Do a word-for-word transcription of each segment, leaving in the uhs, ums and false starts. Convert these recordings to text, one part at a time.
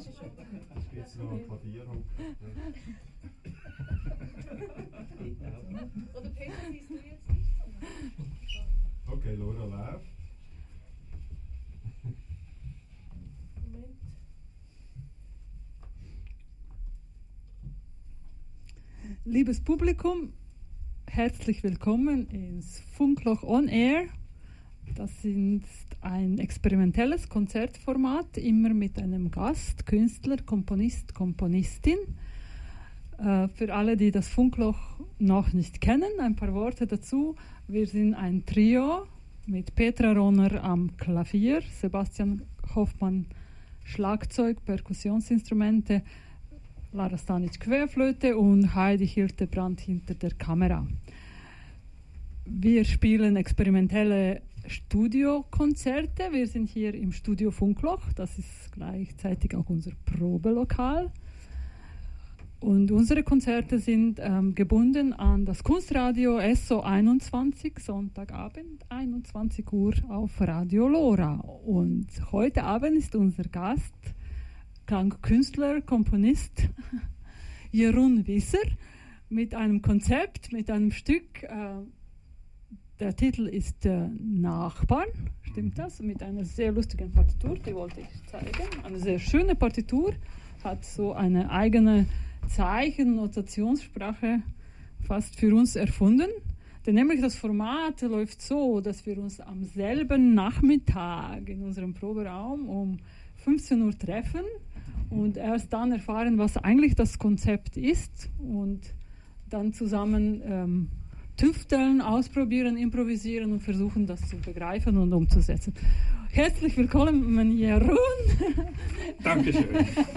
Jetzt gibt es noch ein Klavierhock. Oder Peter, siehst du jetzt nicht? Okay, Laura läuft. Moment. Liebes Publikum, herzlich willkommen ins Funkloch On Air. Das ist ein experimentelles Konzertformat, immer mit einem Gast, Künstler, Komponist, Komponistin. Äh, für alle, die das Funkloch noch nicht kennen, ein paar Worte dazu. Wir sind ein Trio mit Petra Ronner am Klavier, Sebastian Hoffmann Schlagzeug, Perkussionsinstrumente, Lara Stanic Querflöte und Heidi Hildebrand hinter der Kamera. Wir spielen experimentelle Studiokonzerte. Wir sind hier im Studio Funkloch. Das ist gleichzeitig auch unser Probelokal. Und unsere Konzerte sind ähm, gebunden an das Kunstradio S O einundzwanzig, Sonntagabend, einundzwanzig Uhr auf Radio Lora. Und heute Abend ist unser Gast, Klangkünstler, Komponist Jeroen Visser mit einem Konzept, mit einem Stück. Äh, der Titel ist äh, Nachbarn, stimmt das? Mit einer sehr lustigen Partitur, die wollte ich zeigen. Eine sehr schöne Partitur, hat so eine eigene Zeichen-, Notationssprache fast für uns erfunden. Denn nämlich das Format läuft so, dass wir uns am selben Nachmittag in unserem Proberaum um fünfzehn Uhr treffen und erst dann erfahren, was eigentlich das Konzept ist und dann zusammen ähm, tüfteln, ausprobieren, improvisieren und versuchen, das zu begreifen und umzusetzen. Herzlich willkommen, Jeroen. Dankeschön.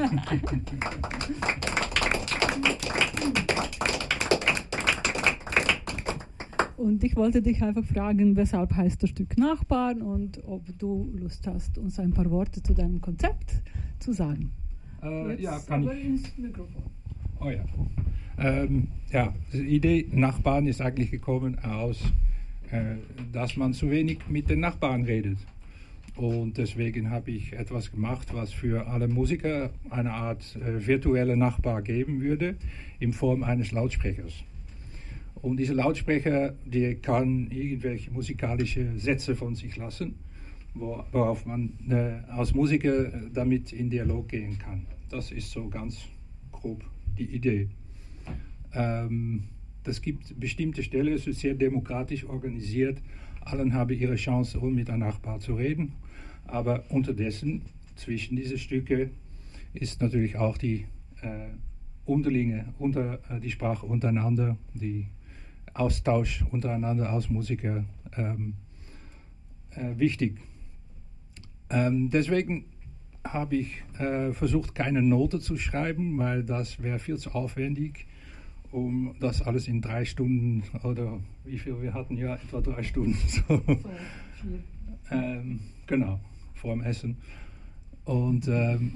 Und ich wollte dich einfach fragen, weshalb heißt das Stück Nachbarn und ob du Lust hast, uns ein paar Worte zu deinem Konzept zu sagen. Äh, Jetzt ja, kann aber ich. ins Mikrofon. Oh ja. Ähm, ja, die Idee Nachbarn ist eigentlich gekommen aus, äh, dass man zu wenig mit den Nachbarn redet. Und deswegen habe ich etwas gemacht, was für alle Musiker eine Art äh, virtuelle Nachbar geben würde, in Form eines Lautsprechers. Und dieser Lautsprecher, der kann irgendwelche musikalische Sätze von sich lassen, wo, worauf man äh, als Musiker damit in Dialog gehen kann. Das ist so ganz grob die Idee. Ähm, das gibt bestimmte Stellen, es ist sehr demokratisch organisiert. Allen haben ihre Chance, um mit einem Nachbar zu reden. Aber unterdessen, zwischen diese Stücke, ist natürlich auch die äh, Unterlinge, unter, äh, die Sprache untereinander, die Austausch untereinander als Musiker ähm, äh, wichtig. Ähm, deswegen habe ich äh, versucht, keine Note zu schreiben, weil das wäre viel zu aufwendig, um das alles in drei Stunden oder wie viel wir hatten, ja, etwa drei Stunden. So. ähm, genau, vor dem Essen. Und, ähm,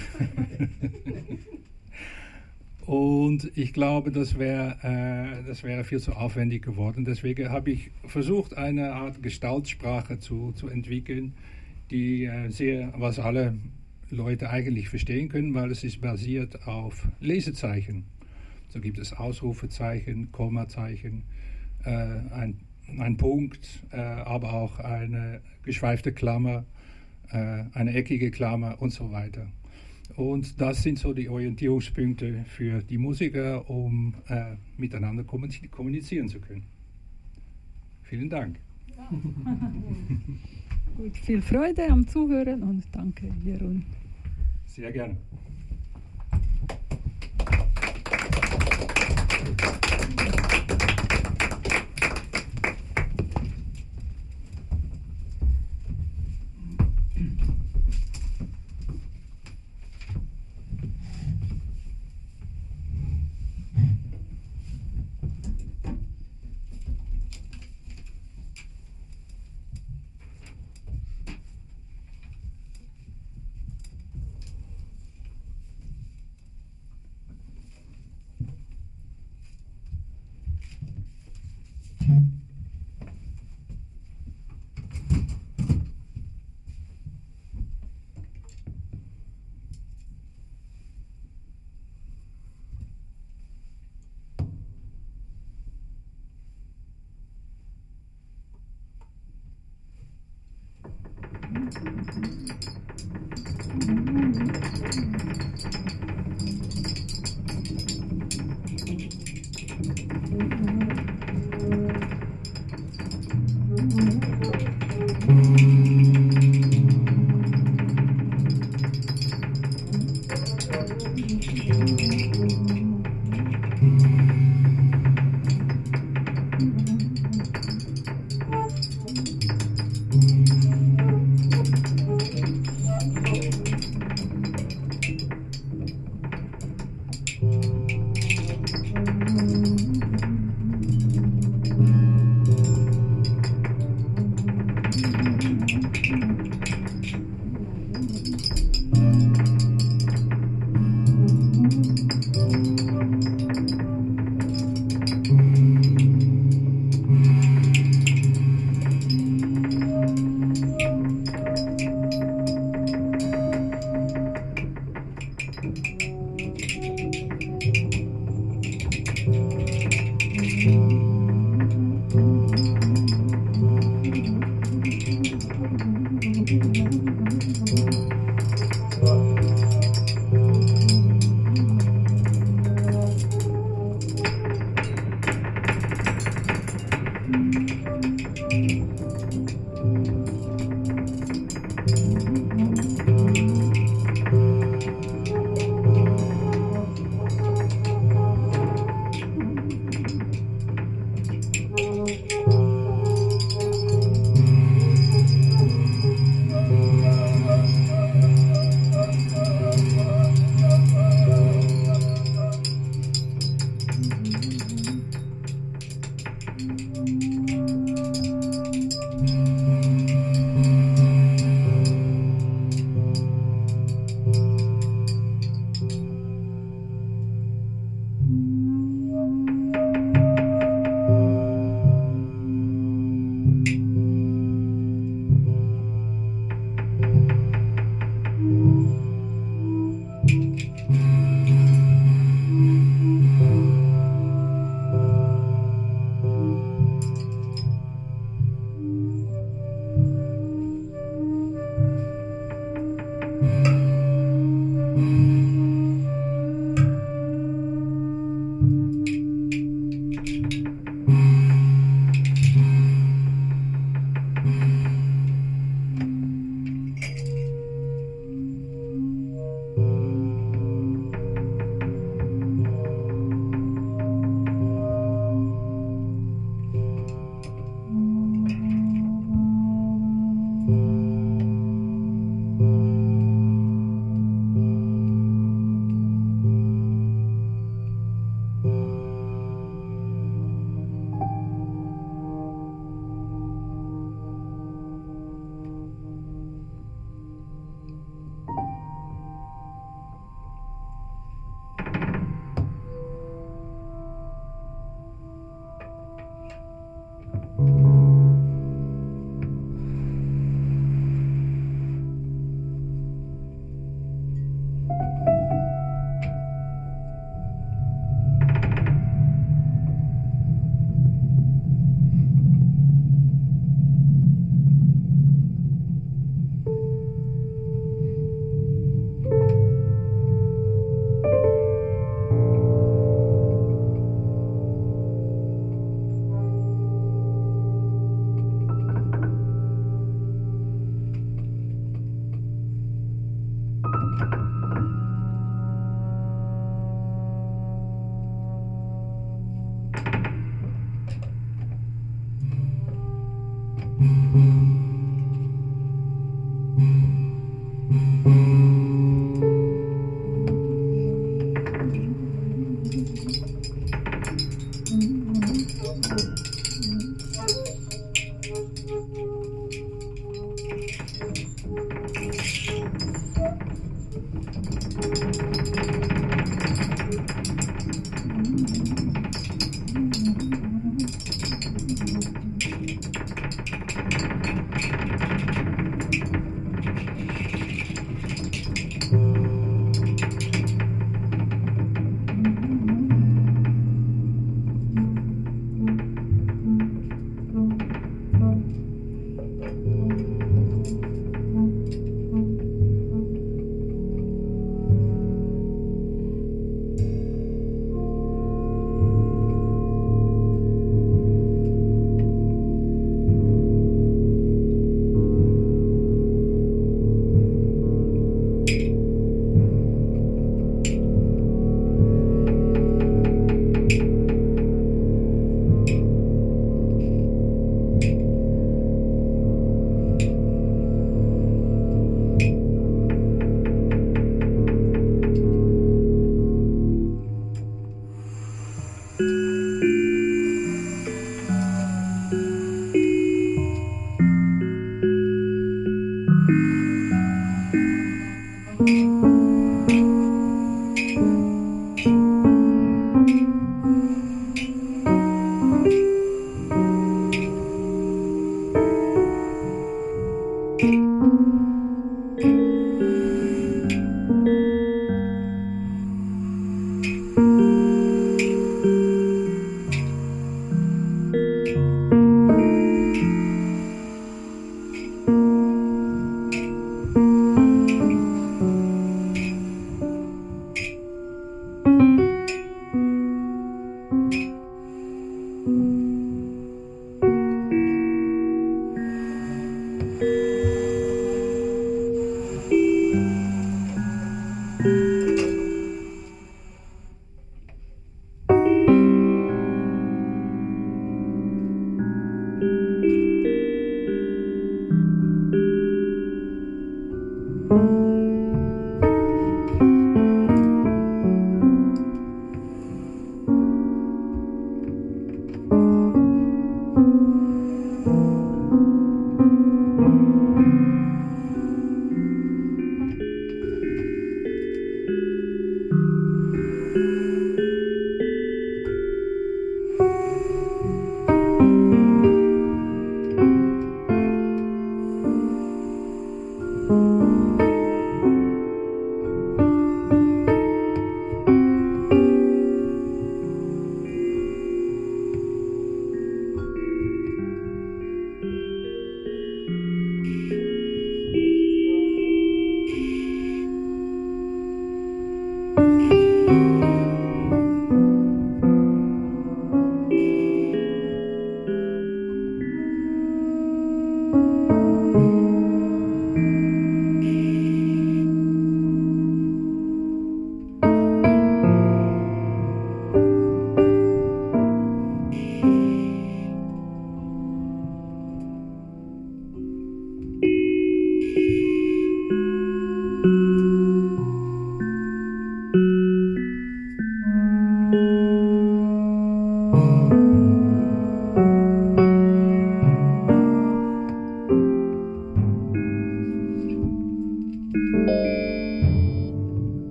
und ich glaube, das wäre äh, das wäre viel zu aufwendig geworden. Deswegen habe ich versucht, eine Art Gestaltsprache zu, zu entwickeln, die äh, sehr, was alle Leute eigentlich verstehen können, weil es ist basiert auf Lesezeichen. So gibt es Ausrufezeichen, Kommazeichen, äh, ein, ein Punkt, äh, aber auch eine geschweifte Klammer, äh, eine eckige Klammer und so weiter. Und das sind so die Orientierungspunkte für die Musiker, um äh, miteinander kommunizieren zu können. Vielen Dank. Ja. Gut, viel Freude am Zuhören und danke, Jeroen. Sehr gerne. Thank you.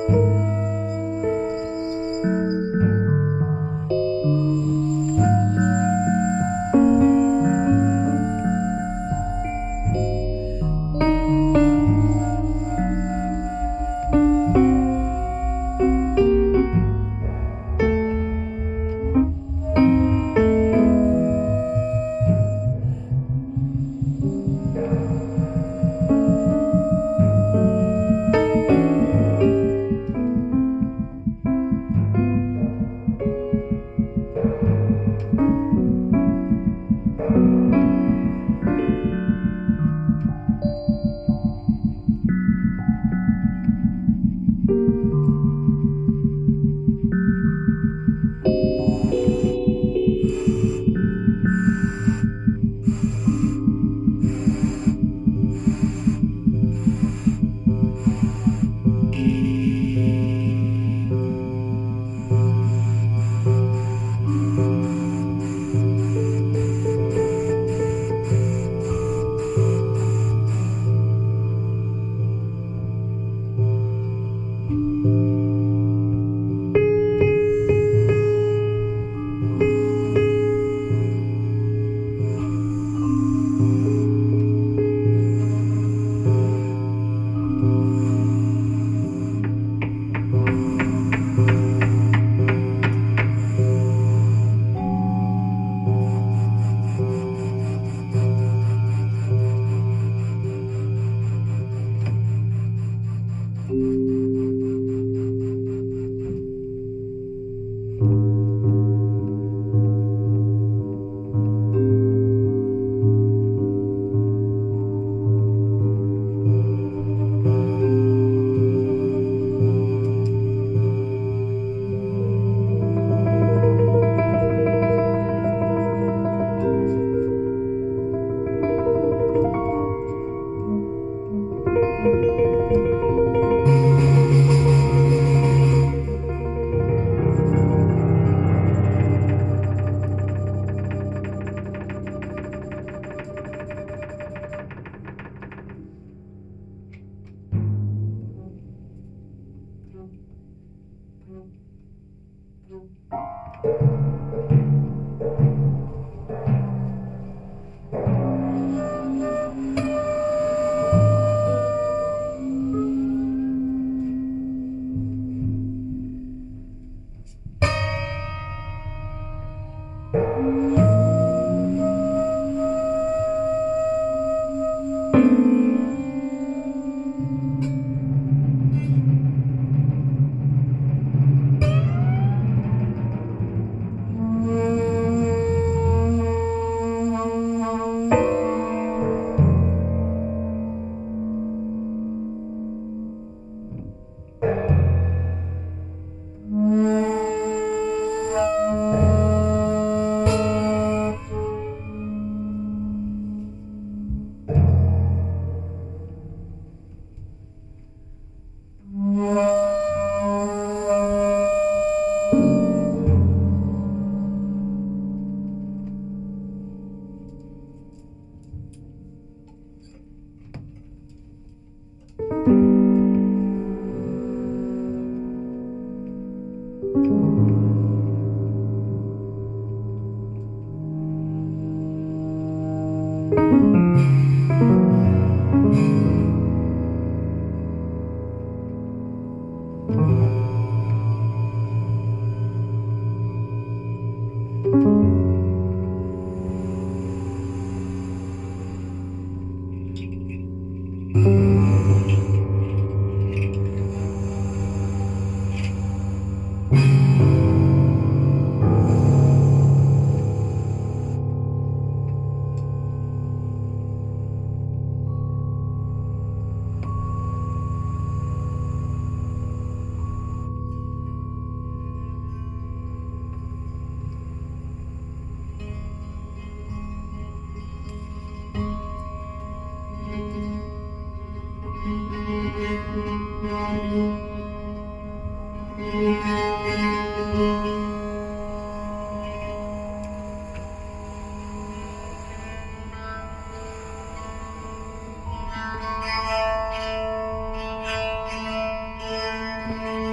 Thank you.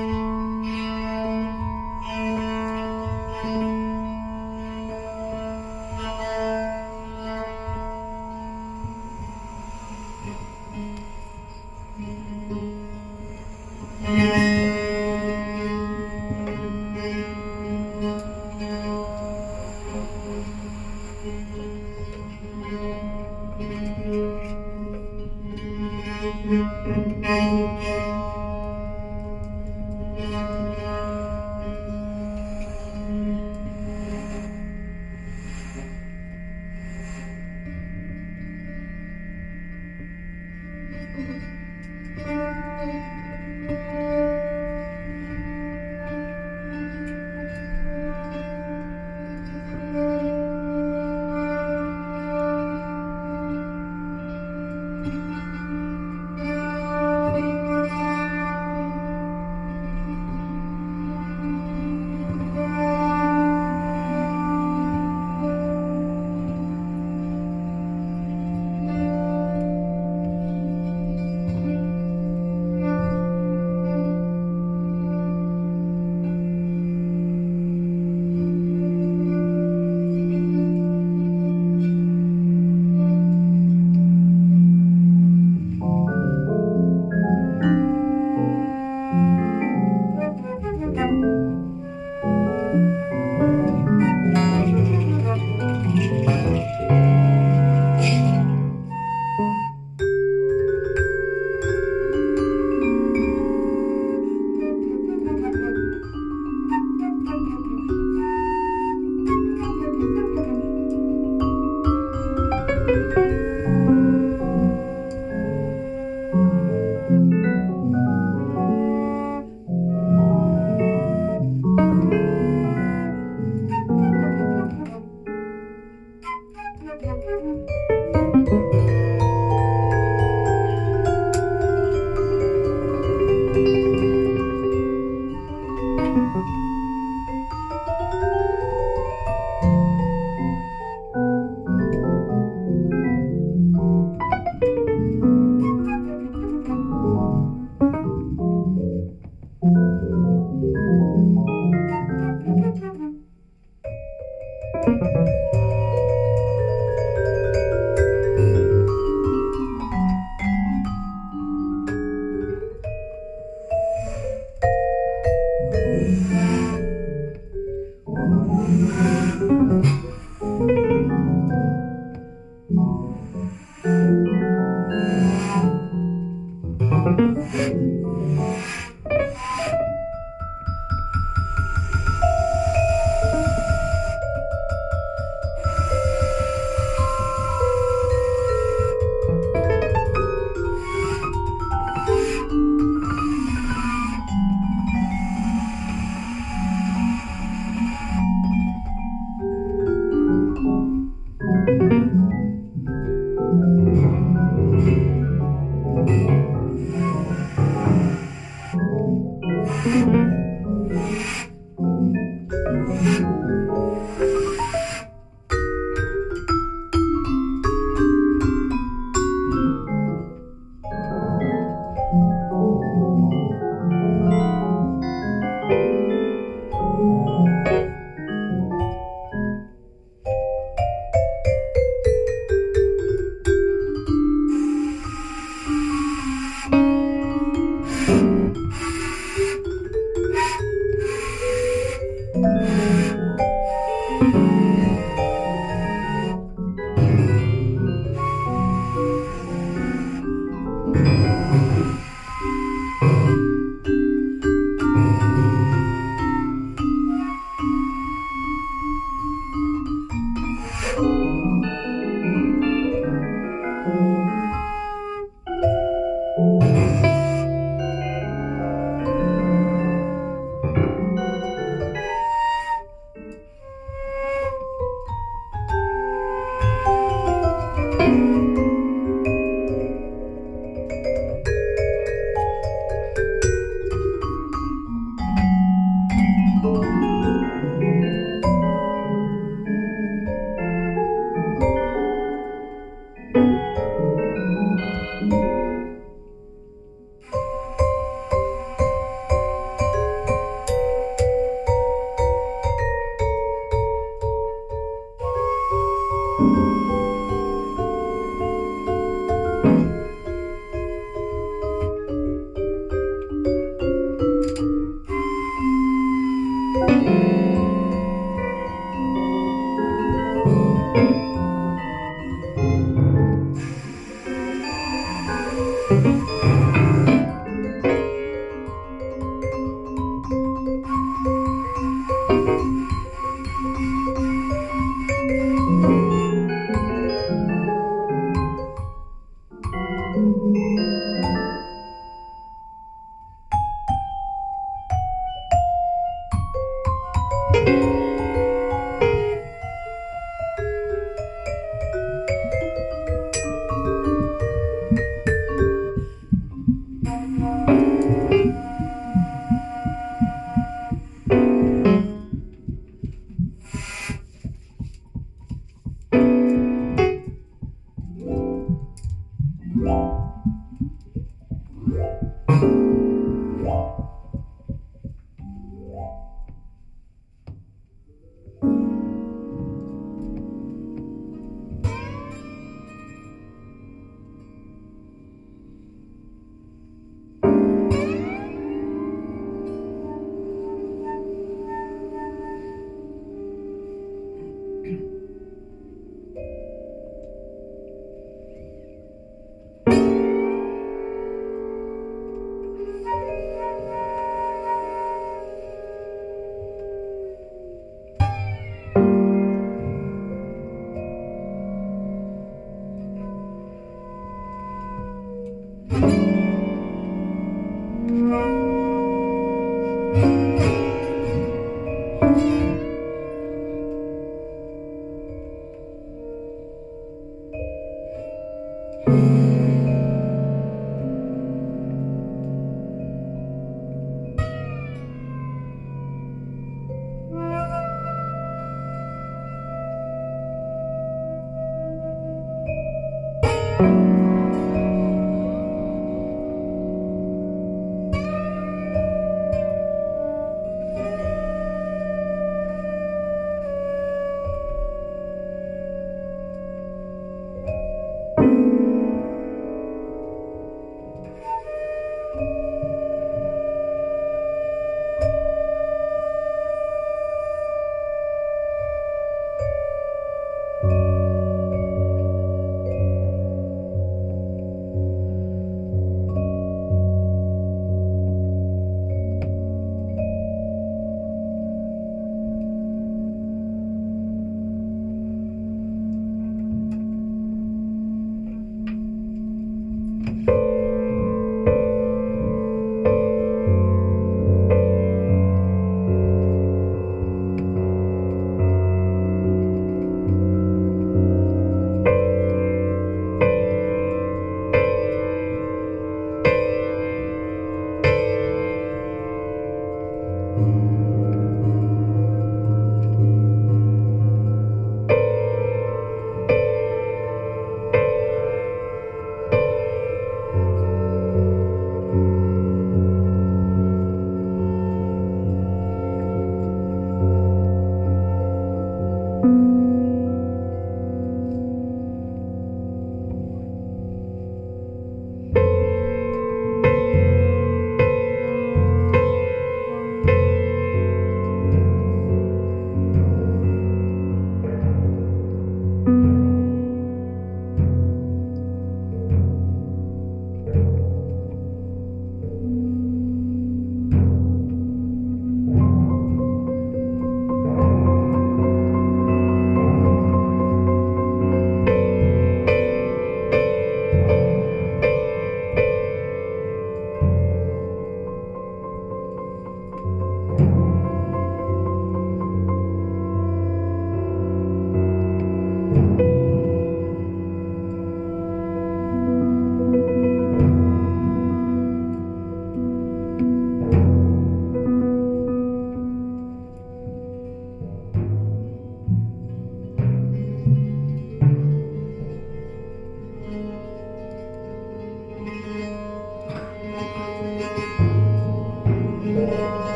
Applaus